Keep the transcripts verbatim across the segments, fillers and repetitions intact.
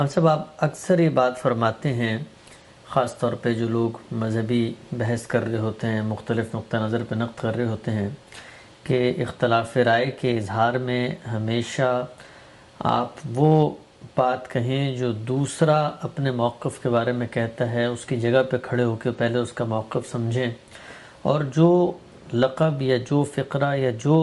ہم سب آپ اکثر یہ بات فرماتے ہیں، خاص طور پہ جو لوگ مذہبی بحث کر رہے ہوتے ہیں، مختلف نقطہ نظر پہ نقد کر رہے ہوتے ہیں، کہ اختلاف رائے کے اظہار میں ہمیشہ آپ وہ بات کہیں جو دوسرا اپنے موقف کے بارے میں کہتا ہے، اس کی جگہ پہ کھڑے ہو کے پہلے اس کا موقف سمجھیں، اور جو لقب یا جو فقرہ یا جو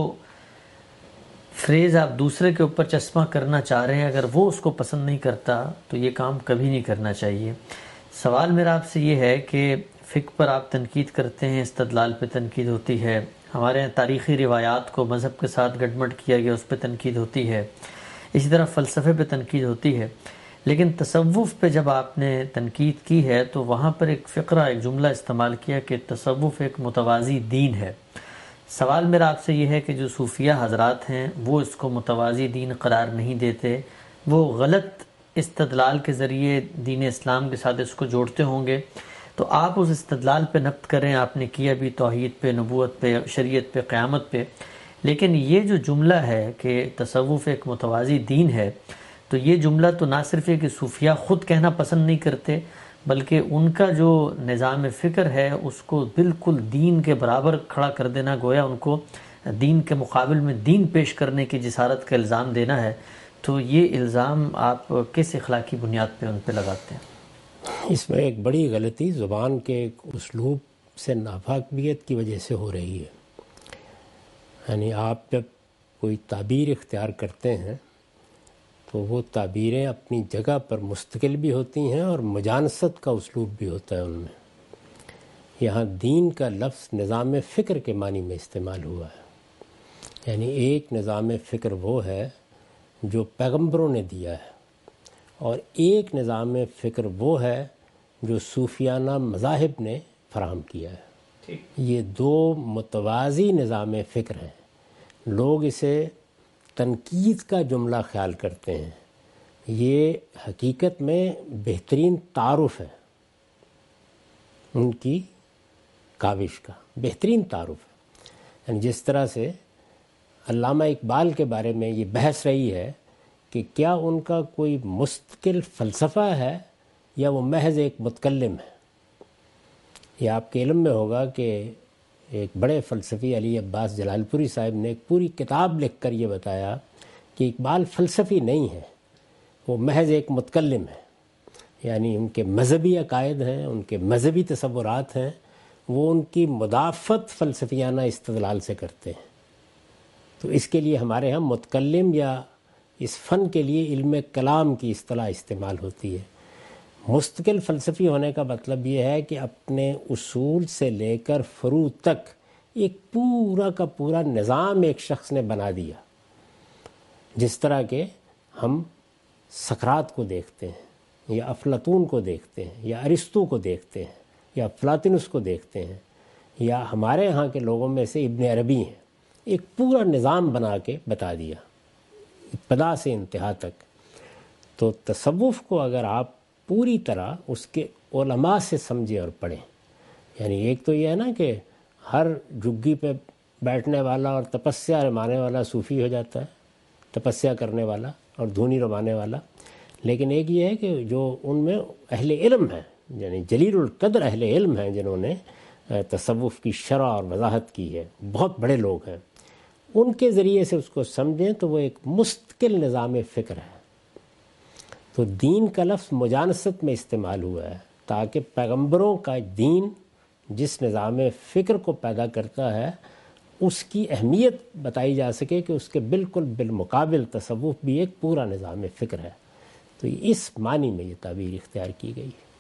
فریز آپ دوسرے کے اوپر چشمہ کرنا چاہ رہے ہیں، اگر وہ اس کو پسند نہیں کرتا تو یہ کام کبھی نہیں کرنا چاہیے۔ سوال میرا آپ سے یہ ہے کہ فقہ پر آپ تنقید کرتے ہیں، استدلال پہ تنقید ہوتی ہے، ہمارے یہاں تاریخی روایات کو مذہب کے ساتھ گڈمڈ کیا گیا اس پہ تنقید ہوتی ہے، اسی طرح فلسفے پہ تنقید ہوتی ہے، لیکن تصوف پہ جب آپ نے تنقید کی ہے تو وہاں پر ایک فقرہ، ایک جملہ استعمال کیا کہ تصوف ایک متوازی دین ہے۔ سوال میرا آپ سے یہ ہے کہ جو صوفیہ حضرات ہیں وہ اس کو متوازی دین قرار نہیں دیتے، وہ غلط استدلال کے ذریعے دین اسلام کے ساتھ اس کو جوڑتے ہوں گے، تو آپ اس استدلال پہ نقد کریں، آپ نے کیا بھی توحید پہ، نبوت پہ، شریعت پہ، قیامت پہ، لیکن یہ جو جملہ ہے کہ تصوف ایک متوازی دین ہے، تو یہ جملہ تو نہ صرف ہے کہ صوفیہ خود کہنا پسند نہیں کرتے، بلکہ ان کا جو نظام فکر ہے اس کو بالکل دین کے برابر کھڑا کر دینا، گویا ان کو دین کے مقابل میں دین پیش کرنے کی جسارت کا الزام دینا ہے، تو یہ الزام آپ کس اخلاقی بنیاد پہ ان پہ لگاتے ہیں؟ اس میں ایک بڑی غلطی زبان کے اسلوب سے نافاقیت کی وجہ سے ہو رہی ہے۔ یعنی آپ جب کوئی تعبیر اختیار کرتے ہیں تو وہ تعبیریں اپنی جگہ پر مستقل بھی ہوتی ہیں اور مجانست کا اسلوب بھی ہوتا ہے ان میں۔ یہاں دین کا لفظ نظام فکر کے معنی میں استعمال ہوا ہے، یعنی ایک نظام فکر وہ ہے جو پیغمبروں نے دیا ہے، اور ایک نظام فکر وہ ہے جو صوفیانہ مذاہب نے فراہم کیا ہے۔ یہ دو متوازی نظام فکر ہیں۔ لوگ اسے تنقید کا جملہ خیال کرتے ہیں، یہ حقیقت میں بہترین تعارف ہے، ان کی کاوش کا بہترین تعارف ہے۔ یعنی جس طرح سے علامہ اقبال کے بارے میں یہ بحث رہی ہے کہ کیا ان کا کوئی مستقل فلسفہ ہے یا وہ محض ایک متکلم ہے۔ یہ آپ کے علم میں ہوگا کہ ایک بڑے فلسفی علی عباس جلال پوری صاحب نے ایک پوری کتاب لکھ کر یہ بتایا کہ اقبال فلسفی نہیں ہے، وہ محض ایک متکلم ہے، یعنی ان کے مذہبی عقائد ہیں، ان کے مذہبی تصورات ہیں، وہ ان کی مدافعت فلسفیانہ استدلال سے کرتے ہیں۔ تو اس کے لیے ہمارے ہاں متکلم یا اس فن کے لیے علم کلام کی اصطلاح استعمال ہوتی ہے۔ مستقل فلسفی ہونے کا مطلب یہ ہے کہ اپنے اصول سے لے کر فروع تک ایک پورا کا پورا نظام ایک شخص نے بنا دیا، جس طرح کہ ہم سقراط کو دیکھتے ہیں یا افلاطون کو دیکھتے ہیں یا ارسطو کو دیکھتے ہیں یا افلاطونس کو دیکھتے ہیں، یا ہمارے ہاں کے لوگوں میں سے ابن عربی ہیں، ایک پورا نظام بنا کے بتا دیا ابتدا سے انتہا تک۔ تو تصوف کو اگر آپ پوری طرح اس کے علماء سے سمجھیں اور پڑھیں، یعنی ایک تو یہ ہے نا کہ ہر جھگی پہ بیٹھنے والا اور تپسیا رمانے والا صوفی ہو جاتا ہے، تپسیا کرنے والا اور دھونی رمانے والا، لیکن ایک یہ ہے کہ جو ان میں اہل علم ہیں، یعنی جلیل القدر اہل علم ہیں جنہوں نے تصوف کی شرح اور وضاحت کی ہے، بہت بڑے لوگ ہیں، ان کے ذریعے سے اس کو سمجھیں تو وہ ایک مستقل نظام فکر ہے۔ تو دین کا لفظ مجانست میں استعمال ہوا ہے تاکہ پیغمبروں کا دین جس نظام فکر کو پیدا کرتا ہے اس کی اہمیت بتائی جا سکے کہ اس کے بالکل بالمقابل تصوف بھی ایک پورا نظام فکر ہے۔ تو اس معنی میں یہ تعبیر اختیار کی گئی ہے۔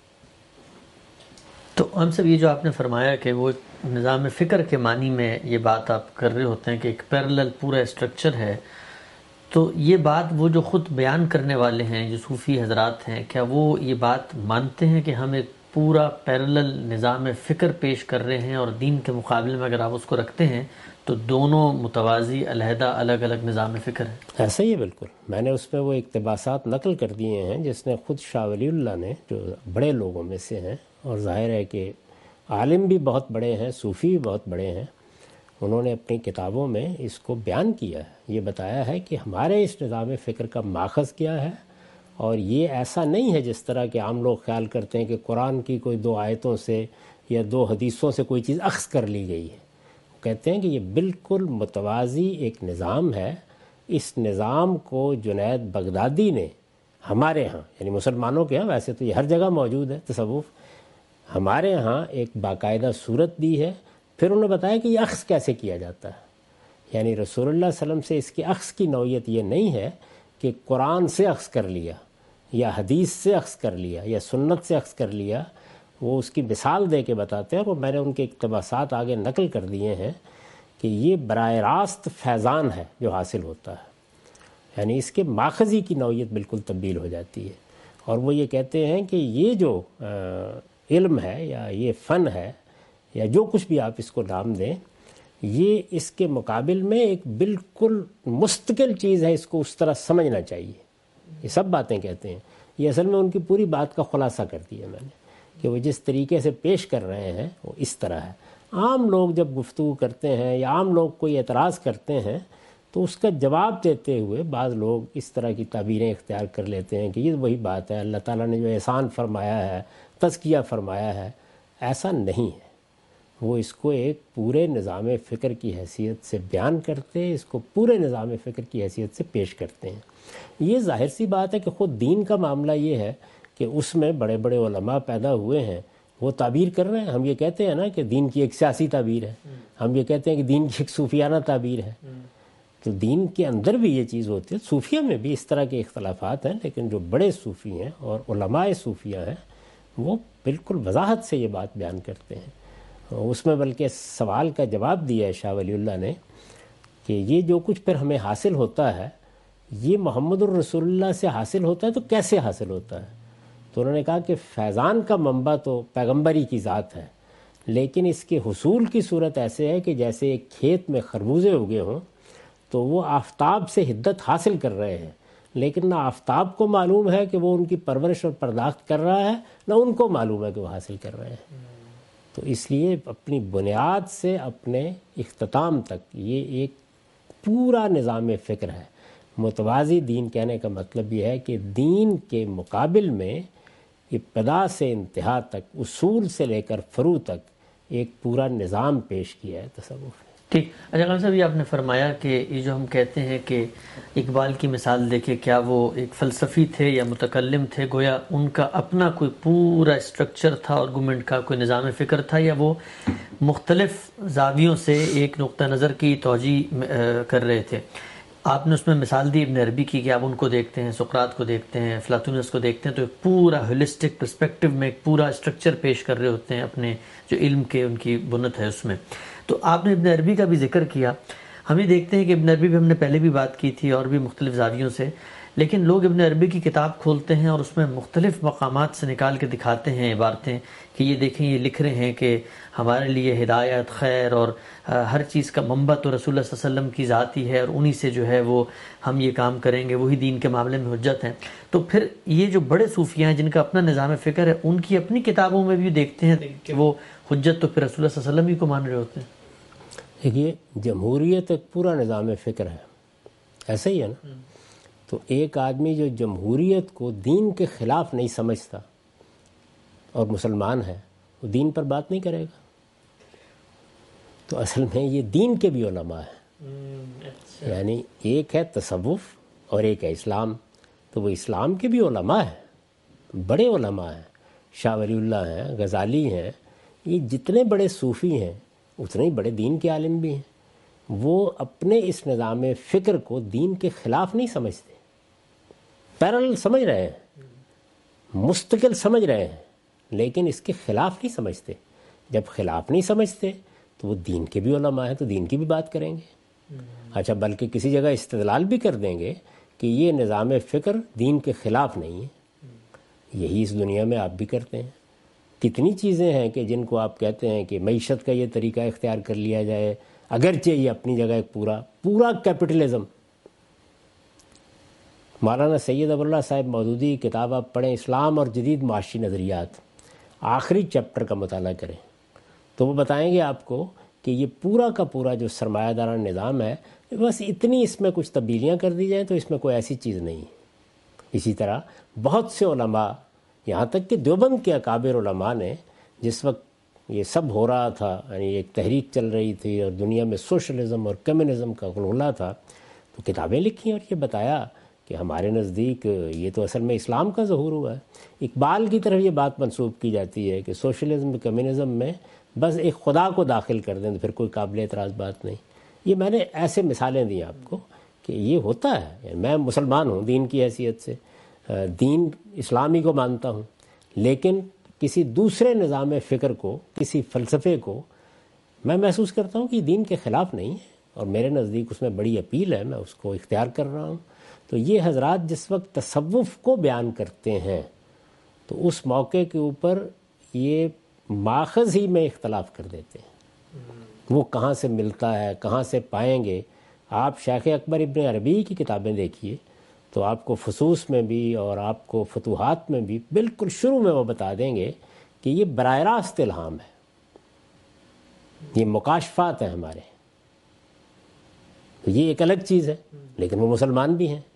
تو ہم سب یہ جو آپ نے فرمایا کہ وہ نظام فکر کے معنی میں یہ بات آپ کر رہے ہوتے ہیں کہ ایک پیرلل پورا اسٹرکچر ہے، تو یہ بات وہ جو خود بیان کرنے والے ہیں، جو صوفی حضرات ہیں، کیا وہ یہ بات مانتے ہیں کہ ہم ایک پورا پیرلل نظام فکر پیش کر رہے ہیں، اور دین کے مقابلے میں اگر آپ اس کو رکھتے ہیں تو دونوں متوازی علیحدہ الگ الگ نظام فکر ہیں؟ ایسا ہی ہے بالکل۔ میں نے اس میں وہ اقتباسات نقل کر دیے ہیں جس نے خود شاہ ولی اللہ نے، جو بڑے لوگوں میں سے ہیں اور ظاہر ہے کہ عالم بھی بہت بڑے ہیں، صوفی بھی بہت بڑے ہیں، انہوں نے اپنی کتابوں میں اس کو بیان کیا ہے، یہ بتایا ہے کہ ہمارے اس نظام فکر کا ماخذ کیا ہے اور یہ ایسا نہیں ہے جس طرح کہ عام لوگ خیال کرتے ہیں کہ قرآن کی کوئی دو آیتوں سے یا دو حدیثوں سے کوئی چیز اخذ کر لی گئی ہے. وہ کہتے ہیں کہ یہ بالکل متوازی ایک نظام ہے. اس نظام کو جنید بغدادی نے ہمارے ہاں، یعنی مسلمانوں کے ہاں، ویسے تو یہ ہر جگہ موجود ہے تصوف، ہمارے ہاں ایک باقاعدہ صورت دی ہے. پھر انہوں نے بتایا کہ یہ اخذ کیسے کیا جاتا ہے. یعنی رسول اللہ صلی اللہ علیہ وسلم سے اس کی اخذ کی نوعیت یہ نہیں ہے کہ قرآن سے اخذ کر لیا یا حدیث سے اخذ کر لیا یا سنت سے اخذ کر لیا. وہ اس کی مثال دے کے بتاتے ہیں، اور میں نے ان کے اقتباسات آگے نقل کر دیے ہیں کہ یہ براہ راست فیضان ہے جو حاصل ہوتا ہے. یعنی اس کے ماخذی کی نوعیت بالکل تبدیل ہو جاتی ہے. اور وہ یہ کہتے ہیں کہ یہ جو علم ہے یا یہ فن ہے یا جو کچھ بھی آپ اس کو نام دیں، یہ اس کے مقابل میں ایک بالکل مستقل چیز ہے. اس کو اس طرح سمجھنا چاہیے. یہ سب باتیں کہتے ہیں. یہ اصل میں ان کی پوری بات کا خلاصہ کر دیا میں نے کہ وہ جس طریقے سے پیش کر رہے ہیں وہ اس طرح ہے. عام لوگ جب گفتگو کرتے ہیں یا عام لوگ کوئی اعتراض کرتے ہیں تو اس کا جواب دیتے ہوئے بعض لوگ اس طرح کی تعبیریں اختیار کر لیتے ہیں کہ یہ وہی بات ہے، اللہ تعالیٰ نے جو احسان فرمایا ہے، تزکیہ فرمایا ہے. ایسا نہیں ہے. وہ اس کو ایک پورے نظام فکر کی حیثیت سے بیان کرتے، اس کو پورے نظام فکر کی حیثیت سے پیش کرتے ہیں. یہ ظاہر سی بات ہے کہ خود دین کا معاملہ یہ ہے کہ اس میں بڑے بڑے علماء پیدا ہوئے ہیں، وہ تعبیر کر رہے ہیں. ہم یہ کہتے ہیں نا کہ دین کی ایک سیاسی تعبیر ہے، ہم یہ کہتے ہیں کہ دین کی ایک صوفیانہ تعبیر ہے. تو دین کے اندر بھی یہ چیز ہوتی ہے. صوفیہ میں بھی اس طرح کے اختلافات ہیں، لیکن جو بڑے صوفی ہیں اور علماء صوفیہ ہیں وہ بالکل وضاحت سے یہ بات بیان کرتے ہیں. اس میں بلکہ سوال کا جواب دیا ہے شاہ ولی اللہ نے کہ یہ جو کچھ پھر ہمیں حاصل ہوتا ہے یہ محمد الرسول اللہ سے حاصل ہوتا ہے تو کیسے حاصل ہوتا ہے؟ تو انہوں نے کہا کہ فیضان کا منبع تو پیغمبری کی ذات ہے، لیکن اس کے حصول کی صورت ایسے ہے کہ جیسے ایک کھیت میں خربوزے اگے ہوں تو وہ آفتاب سے حدت حاصل کر رہے ہیں، لیکن نہ آفتاب کو معلوم ہے کہ وہ ان کی پرورش اور پرداخت کر رہا ہے، نہ ان کو معلوم ہے کہ وہ حاصل کر رہے ہیں. تو اس لیے اپنی بنیاد سے اپنے اختتام تک یہ ایک پورا نظام فکر ہے. متوازی دین کہنے کا مطلب یہ ہے کہ دین کے مقابل میں ابتدا سے انتہا تک، اصول سے لے کر فروع تک ایک پورا نظام پیش کیا ہے تصوف نے. ٹھیک. اچھا خان صاحب، یہ آپ نے فرمایا کہ یہ جو ہم کہتے ہیں کہ اقبال کی مثال دیکھے، کیا وہ ایک فلسفی تھے یا متکلم تھے؟ گویا ان کا اپنا کوئی پورا اسٹرکچر تھا اور گورنمنٹ کا کوئی نظام فکر تھا، یا وہ مختلف زاویوں سے ایک نقطہ نظر کی توجیہ کر رہے تھے؟ آپ نے اس میں مثال دی ابن عربی کی کہ آپ ان کو دیکھتے ہیں، سقراط کو دیکھتے ہیں، افلاطونس کو دیکھتے ہیں، تو ایک پورا ہولسٹک پرسپیکٹو میں ایک پورا اسٹرکچر پیش کر رہے ہوتے ہیں اپنے جو علم کے ان کی بنت ہے اس میں. تو آپ نے ابن عربی کا بھی ذکر کیا. ہم یہ دیکھتے ہیں کہ ابن عربی بھی ہم نے پہلے بھی بات کی تھی اور بھی مختلف زاویوں سے، لیکن لوگ ابن عربی کی کتاب کھولتے ہیں اور اس میں مختلف مقامات سے نکال کے دکھاتے ہیں عبارتیں کہ یہ دیکھیں یہ لکھ رہے ہیں کہ ہمارے لیے ہدایت، خیر اور ہر چیز کا منبع تو رسول اللہ صلی اللہ علیہ وسلم کی ذات ہی ہے، اور انہی سے جو ہے وہ ہم یہ کام کریں گے، وہی دین کے معاملے میں حجت ہیں. تو پھر یہ جو بڑے صوفیہ ہیں جن کا اپنا نظام فکر ہے، ان کی اپنی کتابوں میں بھی دیکھتے ہیں کہ وہ حجت تو پھر رسول اللہ صلی اللہ علیہ وسلم ہی کو مان رہے ہوتے ہیں. دیکھیے، جمہوریت ایک پورا نظام فکر ہے، ایسا ہی ہے نا. تو ایک آدمی جو جمہوریت کو دین کے خلاف نہیں سمجھتا اور مسلمان ہے، وہ دین پر بات نہیں کرے گا. تو اصل میں یہ دین کے بھی علماء ہیں. یعنی ایک ہے تصوف اور ایک ہے اسلام. تو وہ اسلام کے بھی علماء ہیں، بڑے علماء ہیں. شاہ ولی اللہ ہیں، غزالی ہیں، یہ جتنے بڑے صوفی ہیں اتنے ہی بڑے دین کے عالم بھی ہیں. وہ اپنے اس نظام فکر کو دین کے خلاف نہیں سمجھتے، پیرالل سمجھ رہے ہیں، مستقل سمجھ رہے ہیں، لیکن اس کے خلاف نہیں سمجھتے. جب خلاف نہیں سمجھتے تو وہ دین کے بھی علماء ہیں، تو دین کی بھی بات کریں گے. اچھا، بلکہ کسی جگہ استدلال بھی کر دیں گے کہ یہ نظام فکر دین کے خلاف نہیں ہے. یہی اس دنیا میں آپ بھی کرتے ہیں. کتنی چیزیں ہیں کہ جن کو آپ کہتے ہیں کہ معیشت کا یہ طریقہ اختیار کر لیا جائے، اگرچہ یہ اپنی جگہ ایک پورا پورا کیپٹلزم. مولانا سید ابو اللہ صاحب مودودی کی کتاب آپ پڑھیں، اسلام اور جدید معاشی نظریات، آخری چیپٹر کا مطالعہ کریں تو وہ بتائیں گے آپ کو کہ یہ پورا کا پورا جو سرمایہ دارانہ نظام ہے، بس اتنی اس میں کچھ تبدیلیاں کر دی جائیں تو اس میں کوئی ایسی چیز نہیں. اسی طرح بہت سے علماء، یہاں تک کہ دیوبند کے اکابر علماء نے جس وقت یہ سب ہو رہا تھا، یعنی ایک تحریک چل رہی تھی اور دنیا میں سوشلزم اور کمیونزم کا غلغلہ تھا، تو کتابیں لکھی اور یہ بتایا کہ ہمارے نزدیک یہ تو اصل میں اسلام کا ظہور ہوا ہے۔ اقبال کی طرف یہ بات منسوب کی جاتی ہے کہ سوشلزم کمیونزم میں بس ایک خدا کو داخل کر دیں تو پھر کوئی قابل اعتراض بات نہیں۔ یہ میں نے ایسے مثالیں دی آپ کو کہ یہ ہوتا ہے، یعنی میں مسلمان ہوں دین کی حیثیت سے، دین اسلامی کو مانتا ہوں، لیکن کسی دوسرے نظام فکر کو، کسی فلسفے کو میں محسوس کرتا ہوں کہ یہ دین کے خلاف نہیں ہے اور میرے نزدیک اس میں بڑی اپیل ہے، میں اس کو اختیار کر رہا ہوں۔ تو یہ حضرات جس وقت تصوف کو بیان کرتے ہیں تو اس موقع کے اوپر یہ ماخذ ہی میں اختلاف کر دیتے ہیں، وہ کہاں سے ملتا ہے، کہاں سے پائیں گے۔ آپ شیخ اکبر ابن عربی کی کتابیں دیکھیے تو آپ کو فصوص میں بھی اور آپ کو فتوحات میں بھی بالکل شروع میں وہ بتا دیں گے کہ یہ براہ راست الہام ہے، یہ مکاشفات ہیں ہمارے، تو یہ ایک الگ چیز ہے، لیکن وہ مسلمان بھی ہیں،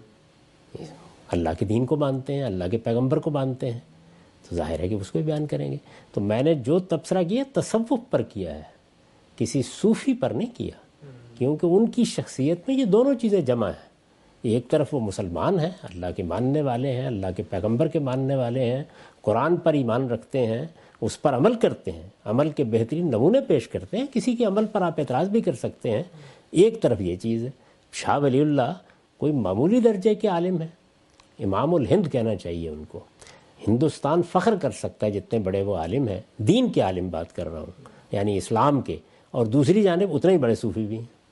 اللہ کے دین کو مانتے ہیں، اللہ کے پیغمبر کو مانتے ہیں، تو ظاہر ہے کہ اس کو بھی بیان کریں گے۔ تو میں نے جو تبصرہ کیا تصوف پر کیا ہے، کسی صوفی پر نہیں کیا، کیونکہ ان کی شخصیت میں یہ دونوں چیزیں جمع ہیں۔ ایک طرف وہ مسلمان ہیں، اللہ کے ماننے والے ہیں، اللہ کے پیغمبر کے ماننے والے ہیں، قرآن پر ایمان رکھتے ہیں، اس پر عمل کرتے ہیں، عمل کے بہترین نمونے پیش کرتے ہیں، کسی کے عمل پر آپ اعتراض بھی کر سکتے ہیں۔ ایک طرف یہ چیز ہے، شاہ ولی اللہ کوئی معمولی درجے کے عالم ہیں، امام الہند کہنا چاہیے ان کو، ہندوستان فخر کر سکتا ہے جتنے بڑے وہ عالم ہیں، دین کے عالم بات کر رہا ہوں، یعنی اسلام کے، اور دوسری جانب اتنے ہی بڑے صوفی بھی ہیں۔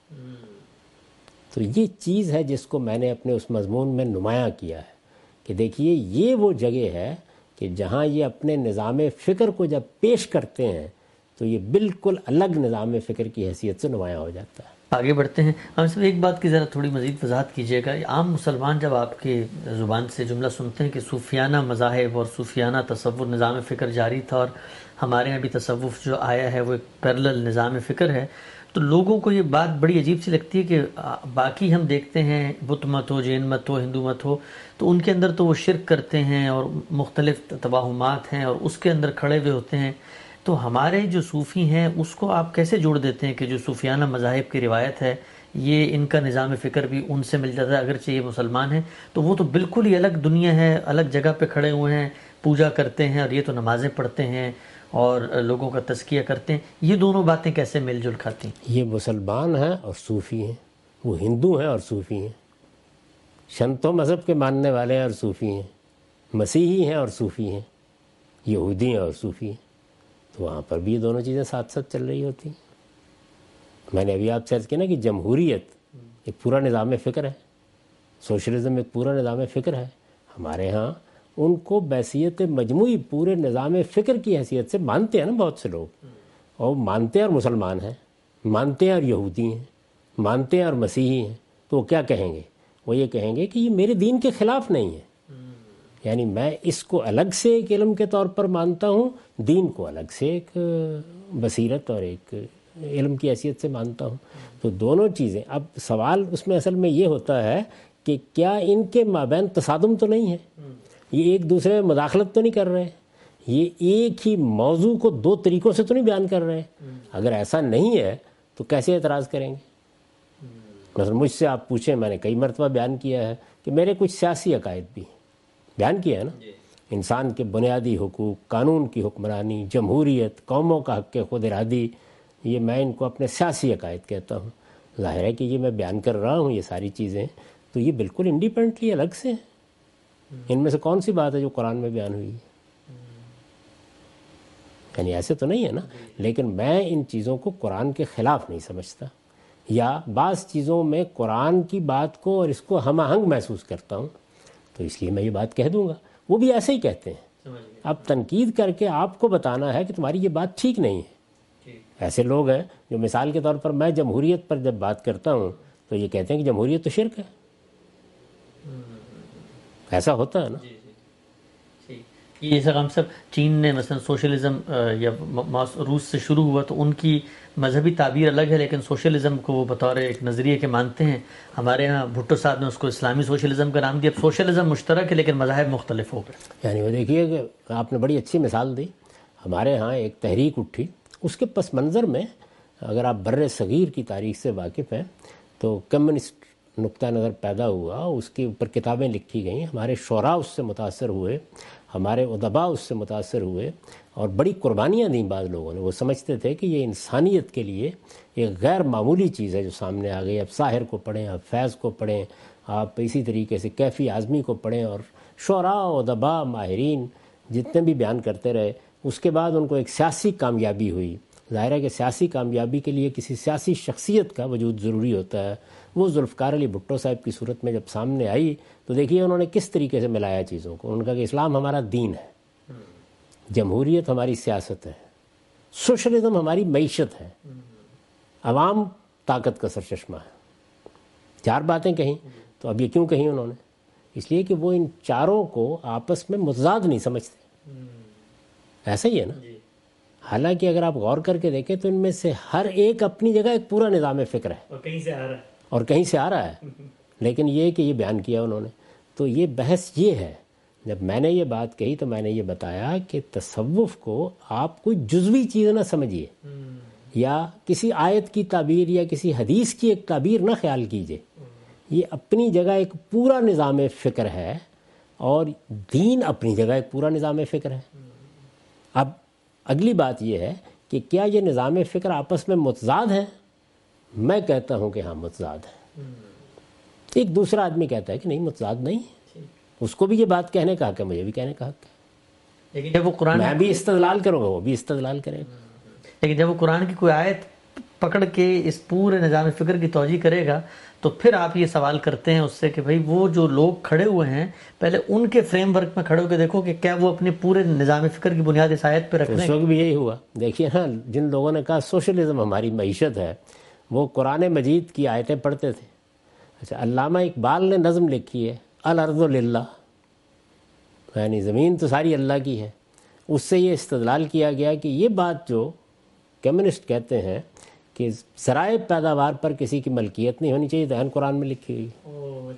تو یہ چیز ہے جس کو میں نے اپنے اس مضمون میں نمایاں کیا ہے کہ دیکھیے یہ وہ جگہ ہے کہ جہاں یہ اپنے نظام فکر کو جب پیش کرتے ہیں تو یہ بالکل الگ نظام فکر کی حیثیت سے نمایاں ہو جاتا ہے۔ آگے بڑھتے ہیں، ہم صرف ایک بات کی ذرا تھوڑی مزید وضاحت کیجیے گا۔ عام مسلمان جب آپ کی زبان سے جملہ سنتے ہیں کہ صوفیانہ مذاہب اور صوفیانہ تصور نظام فکر جاری تھا اور ہمارے یہاں بھی تصوف جو آیا ہے وہ ایک پیرلل نظام فکر ہے، تو لوگوں کو یہ بات بڑی عجیب سی لگتی ہے کہ باقی ہم دیکھتے ہیں بت مت ہو، جین مت ہو، ہندو مت ہو، تو ان کے اندر تو وہ شرک کرتے ہیں اور مختلف توہمات ہیں اور اس کے اندر کھڑے ہوئے ہوتے ہیں، تو ہمارے جو صوفی ہیں اس کو آپ کیسے جوڑ دیتے ہیں کہ جو صوفیانہ مذاہب کی روایت ہے یہ ان کا نظام فکر بھی ان سے مل جاتا ہے، اگرچہ یہ مسلمان ہیں تو وہ تو بالکل ہی الگ دنیا ہے، الگ جگہ پہ کھڑے ہوئے ہیں، پوجا کرتے ہیں اور یہ تو نمازیں پڑھتے ہیں اور لوگوں کا تزکیہ کرتے ہیں، یہ دونوں باتیں کیسے مل جل کھاتی ہیں؟ یہ مسلمان ہیں اور صوفی ہیں، وہ ہندو ہیں اور صوفی ہیں، شنتو مذہب کے ماننے والے ہیں اور صوفی ہیں، مسیحی ہیں اور صوفی ہیں، یہودی ہیں اور صوفی ہیں، تو وہاں پر بھی یہ دونوں چیزیں ساتھ ساتھ چل رہی ہوتی ہیں۔ میں نے ابھی آپ سے عرض کیا نا کہ جمہوریت ایک پورا نظام فکر ہے، سوشلزم ایک پورا نظام فکر ہے، ہمارے ہاں ان کو بحیثیت مجموعی پورے نظام فکر کی حیثیت سے مانتے ہیں نا بہت سے لوگ، اور مانتے ہیں اور مسلمان ہیں، مانتے ہیں اور یہودی ہیں، مانتے ہیں اور مسیحی ہیں، تو وہ کیا کہیں گے؟ وہ یہ کہیں گے کہ یہ میرے دین کے خلاف نہیں ہے، یعنی میں اس کو الگ سے ایک علم کے طور پر مانتا ہوں، دین کو الگ سے ایک بصیرت اور ایک علم کی حیثیت سے مانتا ہوں۔ تو دونوں چیزیں، اب سوال اس میں اصل میں یہ ہوتا ہے کہ کیا ان کے مابین تصادم تو نہیں ہے، یہ ایک دوسرے میں مداخلت تو نہیں کر رہے، یہ ایک ہی موضوع کو دو طریقوں سے تو نہیں بیان کر رہے؟ اگر ایسا نہیں ہے تو کیسے اعتراض کریں گے؟ مثلا مجھ سے آپ پوچھیں، میں نے کئی مرتبہ بیان کیا ہے کہ میرے کچھ سیاسی عقائد بھی بیان کیا ہے نا، انسان کے بنیادی حقوق، قانون کی حکمرانی، جمہوریت، قوموں کا حق خود ارادی، یہ میں ان کو اپنے سیاسی عقائد کہتا ہوں۔ ظاہر ہے کہ یہ میں بیان کر رہا ہوں یہ ساری چیزیں، تو یہ بالکل انڈیپینڈنٹلی الگ سے ہیں، ان میں سے کون سی بات ہے جو قرآن میں بیان ہوئی ہے؟ یعنی ایسے تو نہیں ہے نا، لیکن میں ان چیزوں کو قرآن کے خلاف نہیں سمجھتا، یا بعض چیزوں میں قرآن کی بات کو اور اس کو ہم آہنگ محسوس کرتا ہوں، تو اس لیے میں یہ بات کہہ دوں گا، وہ بھی ایسے ہی کہتے ہیں۔ اب تنقید کر کے آپ کو بتانا ہے کہ تمہاری یہ بات ٹھیک نہیں ہے۔ ایسے لوگ ہیں جو مثال کے طور پر میں جمہوریت پر جب بات کرتا ہوں تو یہ کہتے ہیں کہ جمہوریت تو شرک ہے، ایسا ہوتا ہے نا۔ یہ جیسا ہم سب چین نے مثلا سوشلزم یا روس سے شروع ہوا تو ان کی مذہبی تعبیر الگ ہے، لیکن سوشلزم کو وہ بطور ایک نظریے کے مانتے ہیں. ہمارے ہاں بھٹو صاحب نے اس کو اسلامی سوشلزم کا نام دیا. اب سوشلزم مشترک ہے لیکن مذاہب مختلف ہو گئے. یعنی وہ دیکھیے کہ آپ نے بڑی اچھی مثال دی. ہمارے ہاں ایک تحریک اٹھی، اس کے پس منظر میں اگر آپ بر صغیر کی تاریخ سے واقف ہیں تو کمیونسٹ نقطہ نظر پیدا ہوا، اس کے اوپر کتابیں لکھی گئیں، ہمارے شعراء اس سے متاثر ہوئے، ہمارے ادباء اس سے متاثر ہوئے اور بڑی قربانیاں دیں بعض لوگوں نے. وہ سمجھتے تھے کہ یہ انسانیت کے لیے ایک غیر معمولی چیز ہے جو سامنے آ گئی. اب ساحر کو پڑھیں، آپ فیض کو پڑھیں، آپ اسی طریقے سے کیفی اعظمی کو پڑھیں، اور شعراء، ادباء، ماہرین جتنے بھی بیان کرتے رہے. اس کے بعد ان کو ایک سیاسی کامیابی ہوئی. ظاہر ہے کہ سیاسی کامیابی کے لیے کسی سیاسی شخصیت کا وجود ضروری ہوتا ہے. وہ ذوالفقار علی بھٹو صاحب کی صورت میں جب سامنے آئی تو دیکھیے انہوں نے کس طریقے سے ملایا چیزوں کو. ان کا کہ اسلام ہمارا دین ہے، جمہوریت ہماری سیاست ہے، سوشلزم ہماری معیشت ہے، عوام طاقت کا سرچشمہ ہے. چار باتیں کہیں. تو اب یہ کیوں کہیں انہوں نے؟ اس لیے کہ وہ ان چاروں کو آپس میں متضاد نہیں سمجھتے. ایسا ہی ہے نا. حالانکہ اگر آپ غور کر کے دیکھیں تو ان میں سے ہر ایک اپنی جگہ ایک پورا نظام فکر ہے اور کہیں سے آ رہا ہے اور کہیں سے آ رہا ہے. لیکن یہ کہ یہ بیان کیا انہوں نے. تو یہ بحث یہ ہے. جب میں نے یہ بات کہی تو میں نے یہ بتایا کہ تصوف کو آپ کوئی جزوی چیز نہ سمجھیے یا کسی آیت کی تعبیر یا کسی حدیث کی ایک تعبیر نہ خیال کیجیے. یہ اپنی جگہ ایک پورا نظام فکر ہے اور دین اپنی جگہ ایک پورا نظام فکر ہے. اب اگلی بات یہ ہے کہ کیا یہ نظام فکر آپس میں متضاد ہیں؟ میں کہتا ہوں کہ ہاں متضاد ہے. ایک دوسرا آدمی کہتا ہے کہ نہیں متضاد نہیں. اس کو بھی یہ بات کہنے کا حق ہے، مجھے بھی کہنے کا حق ہے. لیکن جب وہ قرآن میں بھی استدلال کروں گا، وہ بھی استدلال کرے گا. لیکن جب وہ قرآن کی کوئی آیت پکڑ کے اس پورے نظام فکر کی توجیہ کرے گا تو پھر آپ یہ سوال کرتے ہیں اس سے کہ بھئی وہ جو لوگ کھڑے ہوئے ہیں پہلے ان کے فریم ورک میں کھڑے ہو کے دیکھو کہ کیا وہ اپنے پورے نظام فکر کی بنیاد اس آیت پہ رکھ رہے ہیں. اس وقت بھی یہی ہوا. دیکھیے نا، جن لوگوں نے کہا سوشلزم ہماری معیشت ہے وہ قرآن مجید کی آیتیں پڑھتے تھے. اچھا، علامہ اقبال نے نظم لکھی ہے الارض للہ، یعنی زمین تو ساری اللہ کی ہے. اس سے یہ استدلال کیا گیا کہ یہ بات جو کمیونسٹ کہتے ہیں کہ ذرائع پیداوار پر کسی کی ملکیت نہیں ہونی چاہیے، دہن قرآن میں لکھی ہوئی.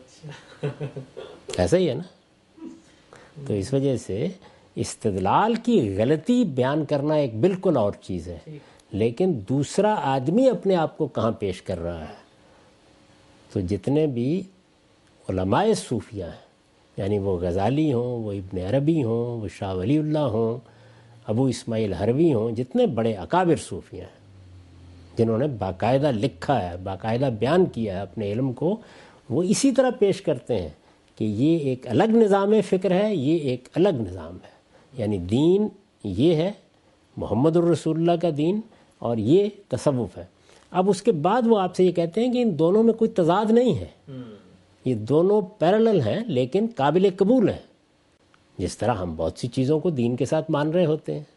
ایسا ہی ہے نا. تو اس وجہ سے استدلال کی غلطی بیان کرنا ایک بالکل اور چیز ہے، لیکن دوسرا آدمی اپنے آپ کو کہاں پیش کر رہا ہے. تو جتنے بھی علماء صوفیہ ہیں، یعنی وہ غزالی ہوں، وہ ابن عربی ہوں، وہ شاہ ولی اللہ ہوں، ابو اسماعیل حروی ہوں، جتنے بڑے اکابر صوفیہ ہیں جنہوں نے باقاعدہ لکھا ہے، باقاعدہ بیان کیا ہے اپنے علم کو، وہ اسی طرح پیش کرتے ہیں کہ یہ ایک الگ نظام فکر ہے، یہ ایک الگ نظام ہے. یعنی دین یہ ہے محمد الرسول اللہ کا دین اور یہ تصوف ہے. اب اس کے بعد وہ آپ سے یہ کہتے ہیں کہ ان دونوں میں کوئی تضاد نہیں ہے، یہ دونوں پیرالل ہیں لیکن قابل قبول ہیں. جس طرح ہم بہت سی چیزوں کو دین کے ساتھ مان رہے ہوتے ہیں.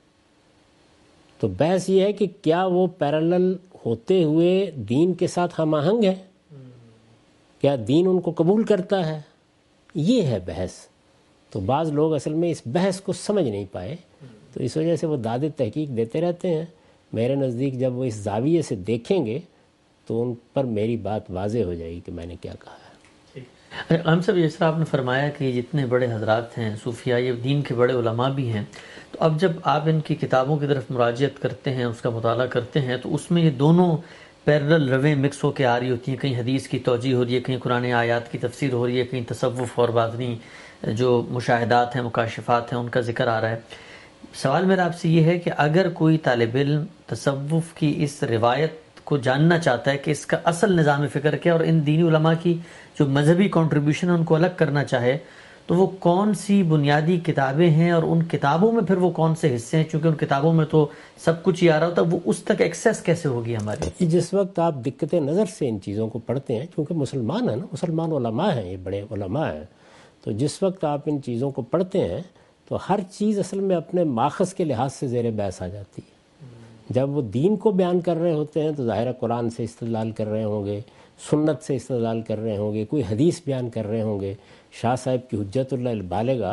تو بحث یہ ہے کہ کیا وہ پیرالل ہوتے ہوئے دین کے ساتھ ہم آہنگ ہے؟ کیا دین ان کو قبول کرتا ہے؟ یہ ہے بحث. تو بعض لوگ اصل میں اس بحث کو سمجھ نہیں پائے، تو اس وجہ سے وہ داد تحقیق دیتے رہتے ہیں. میرے نزدیک جب وہ اس زاویے سے دیکھیں گے تو ان پر میری بات واضح ہو جائے گی کہ میں نے کیا کہا ہے. ہم سب جس طرح آپ نے فرمایا کہ جتنے بڑے حضرات ہیں صوفیاء، یہ دین کے بڑے علماء بھی ہیں. تو اب جب آپ ان کی کتابوں کی طرف مراجعت کرتے ہیں، اس کا مطالعہ کرتے ہیں، تو اس میں یہ دونوں پیرل رویں مکس ہو کے آ رہی ہوتی ہیں. کہیں حدیث کی توجیہ ہو رہی ہے، کہیں قرآن آیات کی تفسیر ہو رہی ہے، کہیں تصوف اور باطنی جو مشاہدات ہیں، مکاشفات ہیں، ان کا ذکر آ رہا ہے. سوال میرا آپ سے یہ ہے کہ اگر کوئی طالب علم تصوف کی اس روایت کو جاننا چاہتا ہے کہ اس کا اصل نظام فکر کیا اور ان دینی علماء کی جو مذہبی کنٹریبیوشن ہے ان کو الگ کرنا چاہے، تو وہ کون سی بنیادی کتابیں ہیں اور ان کتابوں میں پھر وہ کون سے حصے ہیں؟ چونکہ ان کتابوں میں تو سب کچھ ہی آ رہا ہوتا ہے، وہ اس تک ایکسیس کیسے ہوگی ہماری؟ جس وقت آپ دقت نظر سے ان چیزوں کو پڑھتے ہیں، چونکہ مسلمان ہیں نا، مسلمان علماء ہیں، یہ بڑے علماء ہیں، تو جس وقت آپ ان چیزوں کو پڑھتے ہیں تو ہر چیز اصل میں اپنے ماخذ کے لحاظ سے زیر بحث آ جاتی ہے. جب وہ دین کو بیان کر رہے ہوتے ہیں تو ظاہر قرآن سے استدلال کر رہے ہوں گے، سنت سے استدلال کر رہے ہوں گے، کوئی حدیث بیان کر رہے ہوں گے. شاہ صاحب کی حجت اللہ البالغہ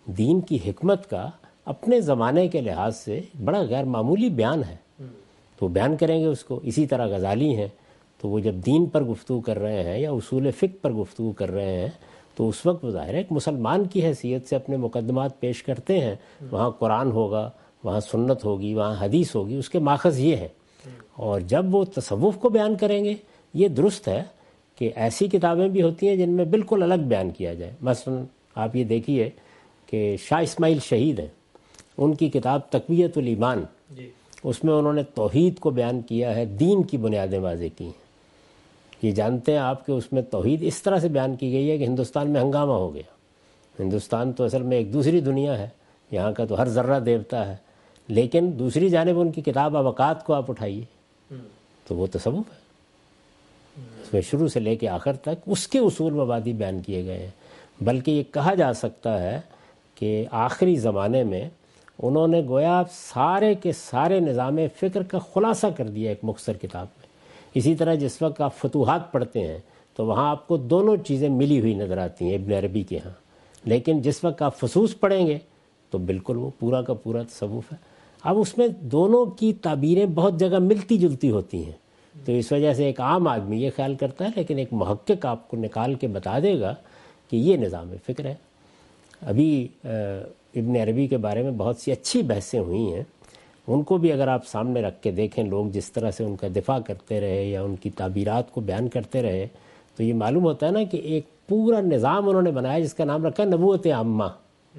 دین کی حکمت کا اپنے زمانے کے لحاظ سے بڑا غیر معمولی بیان ہے، تو وہ بیان کریں گے اس کو۔ اسی طرح غزالی ہیں، تو وہ جب دین پر گفتگو کر رہے ہیں یا اصول فقہ پر گفتگو کر رہے ہیں تو اس وقت ظاہر ہے ایک مسلمان کی حیثیت سے اپنے مقدمات پیش کرتے ہیں۔ وہاں قرآن ہوگا، وہاں سنت ہوگی، وہاں حدیث ہوگی، اس کے ماخذ یہ ہے۔ اور جب وہ تصوف کو بیان کریں گے، یہ درست ہے کہ ایسی کتابیں بھی ہوتی ہیں جن میں بالکل الگ بیان کیا جائے۔ مثلا آپ یہ دیکھیے کہ شاہ اسماعیل شہید ہیں، ان کی کتاب تقویت الایمان، اس میں انہوں نے توحید کو بیان کیا ہے، دین کی بنیادیں واضح کی ہیں۔ یہ جانتے ہیں آپ کہ اس میں توحید اس طرح سے بیان کی گئی ہے کہ ہندوستان میں ہنگامہ ہو گیا۔ ہندوستان تو اصل میں ایک دوسری دنیا ہے، یہاں کا تو ہر ذرہ دیوتا ہے، لیکن دوسری جانب ان کی کتاب اوقات کو آپ اٹھائیے تو وہ تصوف ہے، اس میں شروع سے لے کے آخر تک اس کے اصول مبادی بیان کیے گئے ہیں۔ بلکہ یہ کہا جا سکتا ہے کہ آخری زمانے میں انہوں نے گویا سارے کے سارے نظام فکر کا خلاصہ کر دیا ایک مختصر کتاب میں۔ اسی طرح جس وقت آپ فتوحات پڑھتے ہیں تو وہاں آپ کو دونوں چیزیں ملی ہوئی نظر آتی ہیں ابن عربی کے ہاں، لیکن جس وقت آپ فصوص پڑھیں گے تو بالکل وہ پورا کا پورا تصوف ہے۔ اب اس میں دونوں کی تعبیریں بہت جگہ ملتی جلتی ہوتی ہیں، تو اس وجہ سے ایک عام آدمی یہ خیال کرتا ہے، لیکن ایک محقق آپ کو نکال کے بتا دے گا کہ یہ نظام فکر ہے۔ ابھی ابن عربی کے بارے میں بہت سی اچھی بحثیں ہوئی ہیں، ان کو بھی اگر آپ سامنے رکھ کے دیکھیں، لوگ جس طرح سے ان کا دفاع کرتے رہے یا ان کی تعبیرات کو بیان کرتے رہے، تو یہ معلوم ہوتا ہے نا کہ ایک پورا نظام انہوں نے بنایا جس کا نام رکھا نبوت عامہ۔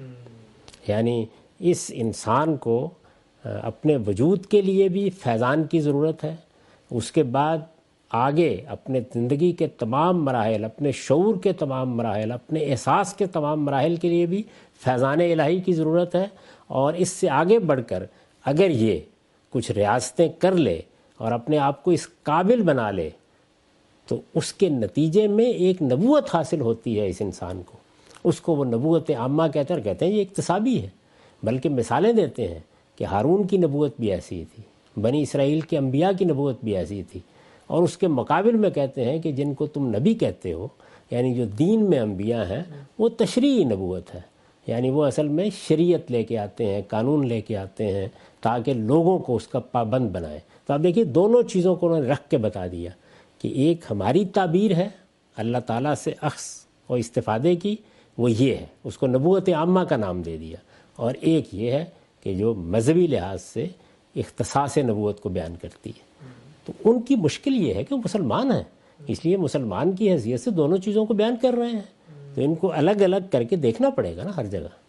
یعنی اس انسان کو اپنے وجود کے لیے بھی فیضان کی ضرورت ہے، اس کے بعد آگے اپنے زندگی کے تمام مراحل، اپنے شعور کے تمام مراحل، اپنے احساس کے تمام مراحل کے لیے بھی فیضان الہی کی ضرورت ہے، اور اس سے آگے بڑھ کر اگر یہ کچھ ریاستیں کر لے اور اپنے آپ کو اس قابل بنا لے تو اس کے نتیجے میں ایک نبوت حاصل ہوتی ہے اس انسان کو، اس کو وہ نبوت عامہ کہتے ہیں، کہتے ہیں یہ اکتسابی ہے۔ بلکہ مثالیں دیتے ہیں کہ ہارون کی نبوت بھی ایسی تھی، بنی اسرائیل کے انبیاء کی نبوت بھی ایسی تھی، اور اس کے مقابل میں کہتے ہیں کہ جن کو تم نبی کہتے ہو، یعنی جو دین میں انبیاء ہیں، وہ تشریعی نبوت ہے، یعنی وہ اصل میں شریعت لے کے آتے ہیں، قانون لے کے آتے ہیں تاکہ لوگوں کو اس کا پابند بنائیں۔ تو آپ دیکھیے دونوں چیزوں کو انہوں نے رکھ کے بتا دیا کہ ایک ہماری تعبیر ہے اللہ تعالیٰ سے اخذ اور استفادے کی، وہ یہ ہے، اس کو نبوت عامہ کا نام دے دیا، اور ایک یہ ہے کہ جو مذہبی لحاظ سے اختصاص نبوت کو بیان کرتی ہے۔ تو ان کی مشکل یہ ہے کہ وہ مسلمان ہیں، اس لیے مسلمان کی حیثیت سے دونوں چیزوں کو بیان کر رہے ہیں، تو ان کو الگ الگ کر کے دیکھنا پڑے گا نا ہر جگہ۔